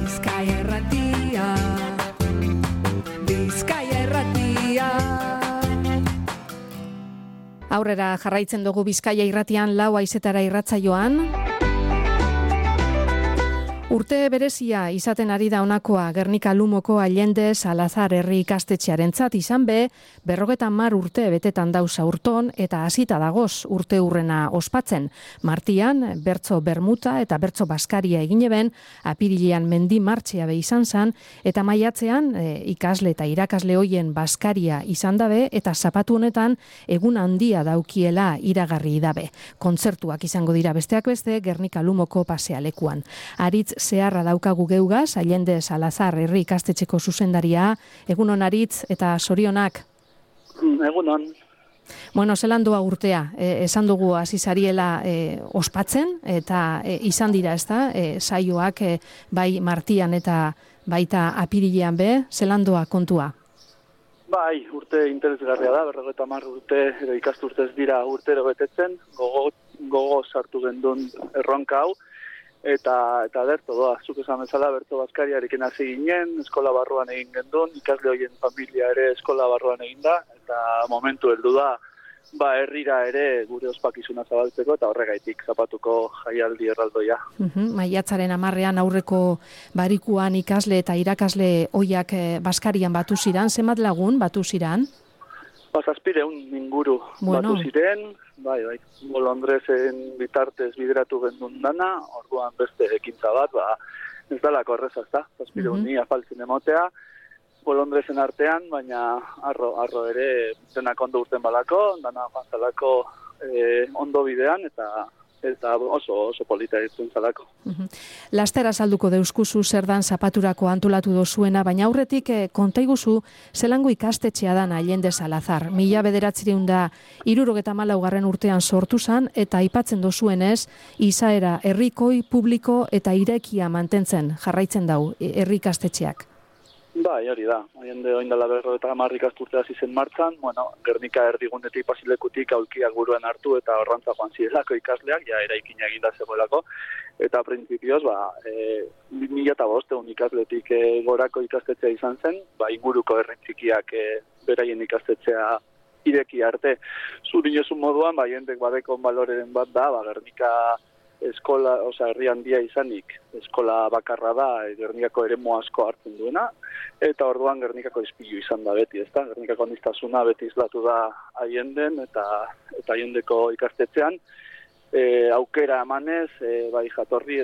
Bizkaia Irratia, Bizkaia Irratia. Aurrera jarraitzen dugu Bizkaia Irratian 4 haizetara irratsaioan. Urte berezia izaten ari da honakoa Gernika Lumoko Allende Salazar herri ikastetxearentzat izan be, 50 urte betetan dauz aurton eta hasita dagoz urte urrena ospatzen. Martian, bertso bermuta eta bertso baskaria egineben, apirilean mendi martxea be izan zan, eta maiatzean ikasle eta irakasle hoien baskaria izan dabe, eta zapatu honetan egun handia daukiela iragarri dabe. Kontzertuak izango dira besteak beste Gernika Lumoko pasealekuan. Aritz zeharra daukagu geugaz, Allende Salazar herri ikastetxeko zuzendaria. Egunon Aritz eta zorionak. Egunon. Bueno, zelan doa urtea. Esan dugu hasi zariela ospatzen eta izan dira, ezta? Saioak bai Martian eta baita apirilean be, zelan doa kontua? Bai, urte interesgarria da, 50 urte edo ikasturtez dira urtero betetzen, gogo sartu gendun erronka hau. Eta berto doa, zuk esan bezala berto baskariarekin hasi ginen, eskola barruan egin gendun, ikasle horien familia ere eskola barruan egin da, eta momentu heldu da, herrira ere gure ospakizuna zabaltzeko, eta horregaitik zapatuko jaialdi erraldoia. Maiatzaren 10ean aurreko barikuan ikasle eta irakasle hoiak baskarian batu ziran, zenbat lagun batu ziran? 700 inguru batu ziren, bai, Bolondresen bitartez bideratu gendun dana, orduan beste ekintza bat, ez dalako erreza, ezta? 700 ni afaltzen emotea, Bolondresen artean, baina arro ere denak ondo urten balako, dana joan ondo bidean, eta oso polita ditzen zalako. Lastera salduko deuskuzu zer dan zapaturako antolatu dozuena, baina aurretik kontaiguzu zelango ikastetxea dan Allende Salazar. 1964 urtean sortu zan, eta aipatzen dozuenez, izaera herrikoi, publiko eta irekia mantentzen jarraitzen dau herri ikastetxeak. Bai, hori da. Allende oindala 50 ikasturte hasi zen martxan, Gernika erdigunetik pasilekutik aulkiak buruen hartu eta horrantza joan zirelako ikasleak, ja eraikina eginda zegoelako, eta printzipioz, 2005 ikasletik gorako ikastetxea izan zen, inguruko herri txikiak beraien ikastetxea ireki arte. Zurinezun moduan, jendek badeko baloreren bat da, Gernika eskola, herri handia izanik, eskola bakarra da, Gernikako eremu asko hartzen duena, eta orduan Gernikako ispilu izan da beti, ezta? Gernikako aniztasuna beti islatu da Allenden eta Allendeko ikastetxean, aukera emanez, bai jatorri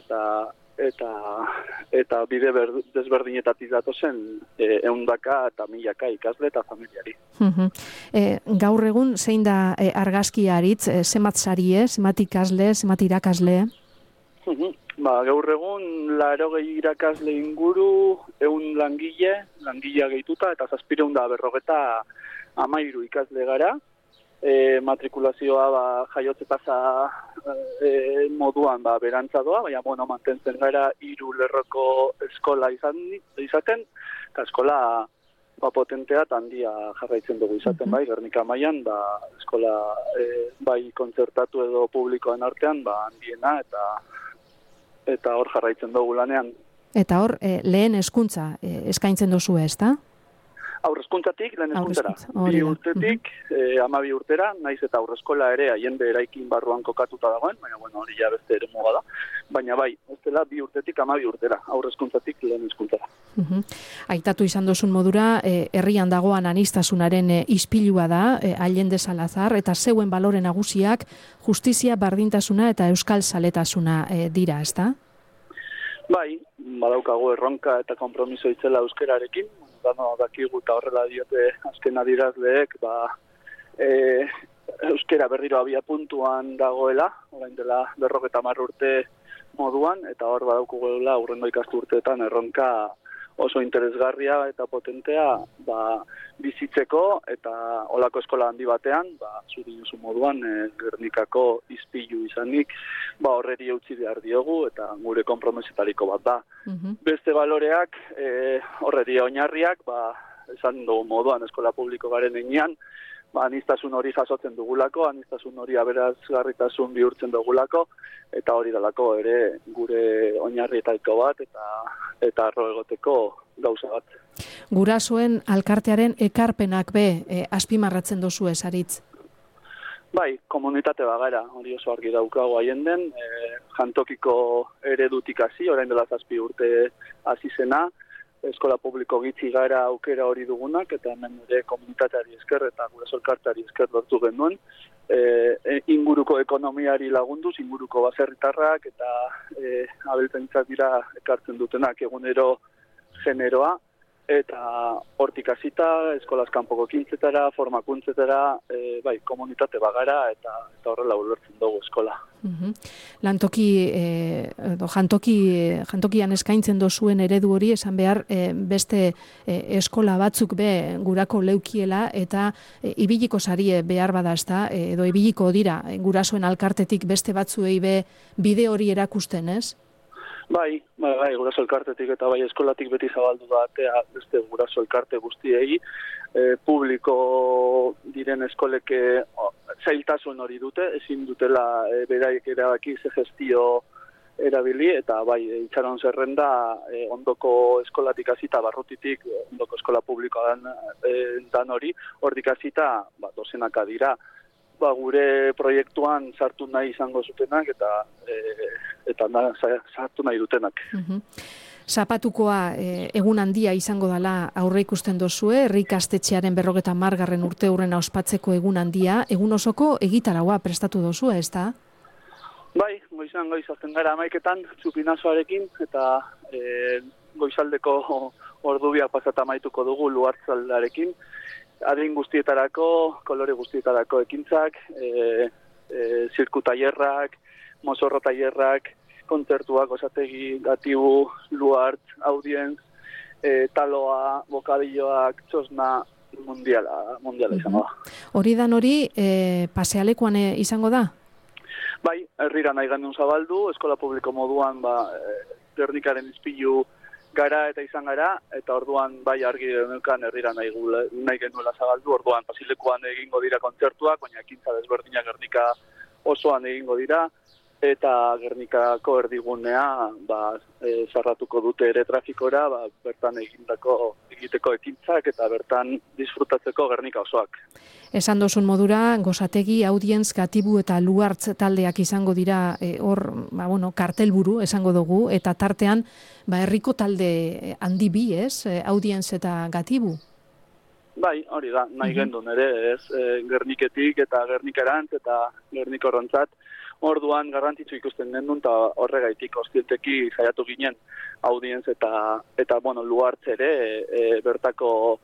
eta bide desberdinetatik datozen 100 eta 1000 ikasle eta familiari. Gaur egun zein da argazkia Aritz, zenbat sarie, zenbat ikasle, zenbat irakasle? Gaur egun 80 irakasle inguru, 100 langilea gehituta, eta 750 ikasle gara. Matrikulazioa jaiotze tasa moduan berantza doa, baina mantentzen gara 3 lerroko eskola izaten, eta eskola potentea eta handia jarraitzen dugu izaten, Gernika mailan, eskola bai kontzertatu edo publikoen artean, handiena eta hor jarraitzen dugu lanean. Eta hor, lehen hezkuntza eskaintzen duzu, ezta? Aurrezkuntzatik, lehen hezkuntzara. 2 urtetik, 12 urtera, naiz eta aurreskola ere Allende eraikin barruan kokatuta dagoen, baina hori ja beste ere muga da. Baina ez dela 2 urtetik 12 urtera, aurrezkuntzatik lehen hezkuntzara. Aitatu izan dozun modura, herrian dagoan anistasunaren ispilua da, Allende Salazar, eta zeuen balore nagusiak justizia, bardintasuna eta euskal zaletasuna dira, ezta? Bai, badaukagu erronka eta konpromiso itzela euskerarekin, dakigu eta horrela diote azken adirazleek, euskera berriro abia puntuan dagoela, orain dela 50 urte moduan, eta hor badaukugula hurrengo ikasturteetan erronka oso interesgarria eta potentea bizitzeko, eta olako eskola handi batean, zuri duzu moduan, Gernikako ispilu izanik, horreri eutzi behar diogu, eta gure konpromesetariko bat da. Beste baloreak, horreri oinarriak, esan dugu moduan eskola publiko garen enean, anistasun hori jasotzen dugulako, anistasun hori aberazgarritasun bihurtzen dugulako, eta hori dalako ere gure oinarrietako bat, eta arro egoteko gauza bat. Gurasoen alkartearen ekarpenak azpimarratzen dozu esaritz. Bai, komunitate bagara, hori oso argi daukago haien den, jantokiko eredutik hasi, orain dela 7 urte hasi zena, eskola publiko gitzi gara aukera hori dugunak, eta hemen ere komunitateari esker eta guraso elkarteari esker lortu genuen, inguruko ekonomiari lagunduz, inguruko baserritarrak eta abeltzaintzak dira ekartzen dutenak egunero generoa, eta hortik hasita, eskolaz kanpoko ekintzetara, formakuntzetara, bai, komunitate bagara eta horrela ulertzen dugu eskola. Jantokian eskaintzen dozuen eredu hori, esan behar beste eskola batzuk gurako leukiela eta ibiliko sarie behar bada ezta, edo ibiliko dira gurasoen alkartetik beste batzuei bide hori erakusten, ez? Bai, guraso elkartetik eta bai eskolatik beti zabaldu da atea beste guraso elkarte guztiei, publiko diren eskoleke zailtasun hori dute, ezin dutela beraiek erabaki ze gestio erabili, eta bai, itxaron zerrenda ondoko eskolatik hasita, barrutitik, ondoko eskola publikoa dan hori, hortik hasita, dozenaka dira, gure proiektuan sartu nahi izango zutenak eta sartu nahi dutenak. Zapatukoa egun handia izango dela aurre ikusten dozue, herri ikastetxearen 50. urteurrena ospatzeko egun handia, egun osoko egitaraua prestatu dozue, ez da? Bai, goizan azten gara 11:00 txupinazoarekin, eta goizaldeko ordubiak pasata amaituko dugu luartzaldarekin, adin guztietarako, kolore guztietarako ekintzak, zirkutailerrak, mozorro tailerrak, kontzertuak, osategi, gatibu, luart, audienz, taloa, bokadilloak, txosna, mundiala izango da. Hori dan hori, pasealekuan izango da? Bai, herrira nahi gandun zabaldu, eskola publiko moduan, Gernikaren izpilu gara eta izan gara, eta orduan bai argi geneukan herrira nahi genuela zabaldu, orduan pasilekuan egingo dira kontzertuak, baina ekintza desberdinak Gernika osoan egingo dira, eta Gernikako erdigunea zarratuko dute ere trafikora, bertan egiteko ekintzak eta bertan disfrutatzeko Gernika osoak. Esan dozun modura, gozategi, audienz, gatibu eta luartz taldeak izango dira hor, kartelburu esango dugu, eta tartean herriko talde handi bi, ez? Audienz eta gatibu. Bai, hori da, nahi gendun ere, ez? Gerniketik eta Gernikarantz eta Gernikorrontzat, orduan garrantzitsu ikusten gendun, eta horregaitik ostienteki saiatu ginen audienz eta luartz ere, bertako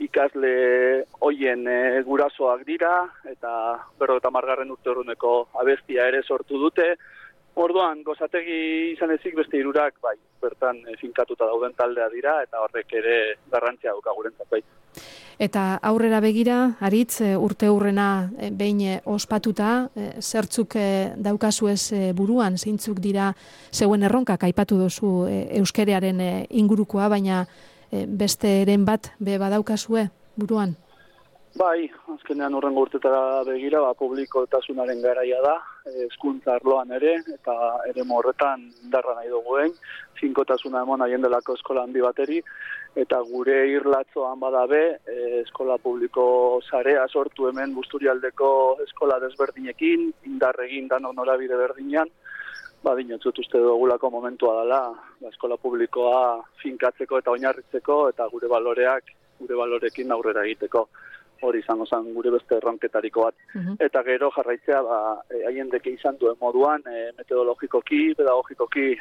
ikasle hoien gurasoak dira, eta 50. urteurreneko abestia ere sortu dute. Orduan, gozategi izan ezik beste 3 bertan finkatuta dauden taldea dira, eta horrek ere garrantzia dauka gurentzat bai. Eta aurrera begira, Aritz, urteurrena behin ospatuta, zertzuk daukazu ez buruan, zeintzuk dira zeuen erronkak aipatu duzu euskerearen ingurukoa, baina besteren bat badaukazue buruan? Bai, azkenean urrengo urtetara begira, publikotasunaren garaia da, hezkuntza arloan ere, eta eremu horretan indarra nahi duguen, finkotasuna emon haien delako eskola handi bateri, eta gure irlatzoan badabe, eskola publiko sarea sortu hemen Busturialdeko eskola desberdinekin, indarregin danok norabide berdinean, dinotzut uste dugulako momentua dela, eskola publikoa finkatzeko eta oinarritzeko, eta gure balorekin aurrera egiteko. Hori izango zen gure beste erronketariko bat. Eta gero jarraitzea haiendeke izan duen moduan, metodologikoki, pedagogikoki,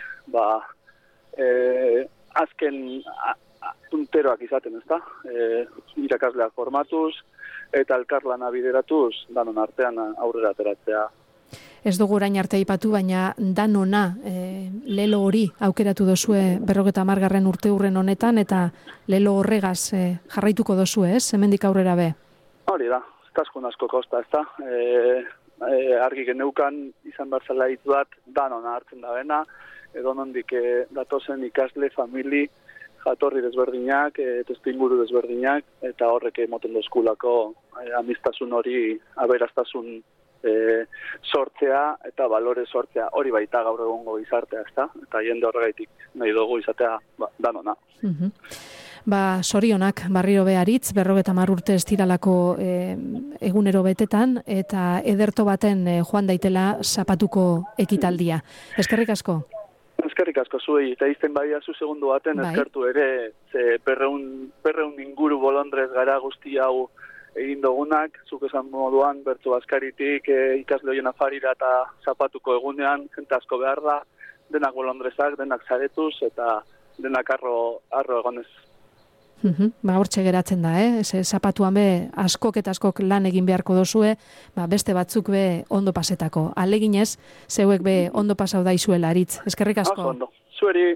azken punteroak izaten, ezta? Irakasleak formatuz eta elkarlana bideratuz danon artean aurrera ateratzea. Ez dugu orain arte aipatu, baina danona lelo hori aukeratu dozue 50. urteurren honetan, eta lelo horregaz jarraituko dozue, ez? Hemendik aurrera be. Hori da, taskun asko kosta, ez da? Argi geneukan izan barzala hitz bat danona hartzen da bena, edo nondik datozen ikasle, famili, jatorri desberdinak, testu inguru desberdinak, eta horrek emoten dozkulako amistasun hori, aberaztasun sortzea eta balore sortzea, hori baita gaur egungo gizartea, ezta? Eta jende horregaitik nahi dugu izatea danona. Sorionak barriro beharitz, 50 urte ez diralako egunero betetan, eta ederto baten joan daitela zapatuko ekitaldia. Eskerrik asko. Eskerrik asko zuei, eta izten badiazu segundu baten, eskertu ere, ze perreun inguru bolondrez gara guzti hau egin dugunak, zuk esan moduan, Bertso Baskaritik ikasle horien afarira eta zapatuko egunean, jente asko behar da, denak bolondrezak, denak zaretuz, eta denak arro egonez. Hortxe geratzen da, zapatuan be askok eta askok lan egin beharko dozue, beste batzuk be ondo pasetako. Aleginez, zeuek be ondo pasau daizuela, Aritz. Eskerrik asko. Ondo, zueri.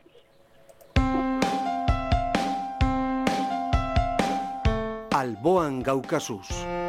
Alboan gaukasuz.